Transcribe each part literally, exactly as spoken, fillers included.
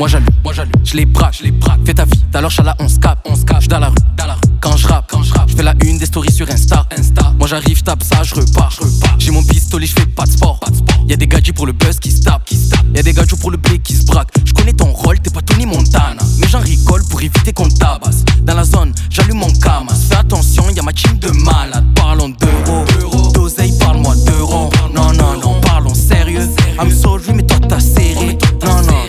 moi j'allume, moi j'allume. Je les braque, je les braque. Fais ta vie, t'as leur chala, on se capte, on se capte. J'suis dans la rue, dans la rue. Quand je rappe, quand je rappe, j'fais la une des stories sur Insta, Insta. Moi j'arrive, j'tape ça, j'repars, j'repars. J'ai mon pistolet, j'fais pas de sport, pas de sport. Y'a des gadgets pour le buzz qui se tape, qui se tape. Y'a des gadgets pour le blé qui se braque. J'connais ton rôle, t'es pas Tony Montana. Mais j'en rigole pour éviter qu'on tabasse. Dans la zone, j'allume mon camas. Fais attention, y'a ma team de malades. Parlons d'euros, d'oseille, parle-moi d'euros. Non, non, non, parlons sérieux. I'm sorry, mais toi t'as serré. Non, non.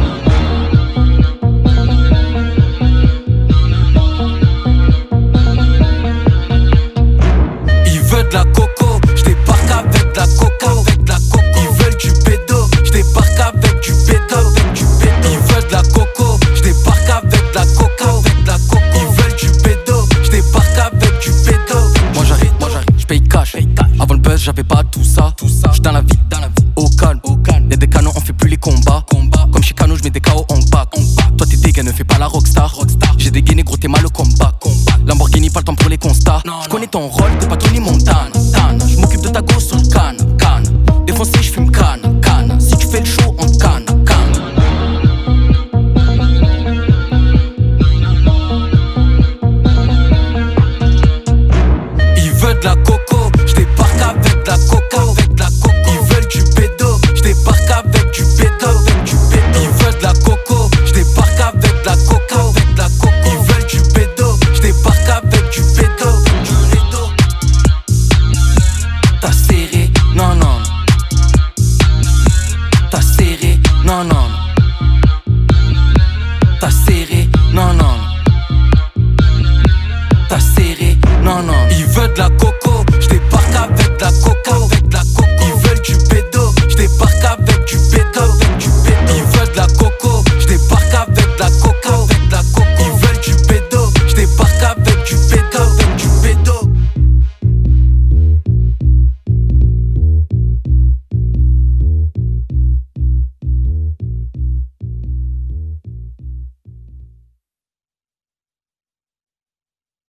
Ils veulent de la coco, j'débarque avec de la coco, avec de la coco. Ils veulent du bédo, j'débarque avec du bédo, avec du bédo. Ils veulent de la coco, j'débarque avec de la coco, avec de la coco. Ils veulent du bédo, j'débarque avec du bédo. Moi j'arrive, moi j'arrive, j'paye cash. Avant le buzz, j'avais pas tout ça, tout ça. J'suis dans la vie, dans la vie, au calme, au calme. Y'a des canons, on fait plus les combats, combats. Comme chez Cano, j'mets des K O en back, on back. Toi t'es dégaine, ne fais pas la rockstar, rockstar. J'ai dégainé, gros t'es mal au combat, combat. Lamborghini, pas le temps pour les constats. J'connais ton rôle, t'es pas Tony Montana. J'm'occupe de ta go sur le canne, canne. Défoncé, j'fume canne, canne. Si tu fais le show, on te canne, canne. Ils veulent de la coco, j'débarque avec de la coco, avec de la coco. Ils veulent du bédo, j'débarque avec du bédo, avec du bédo. Ils veulent de la coco, j'débarque avec de la coco, avec de la coco. Ils veulent du bédo, j'débarque avec du bédo, du bédo. T'as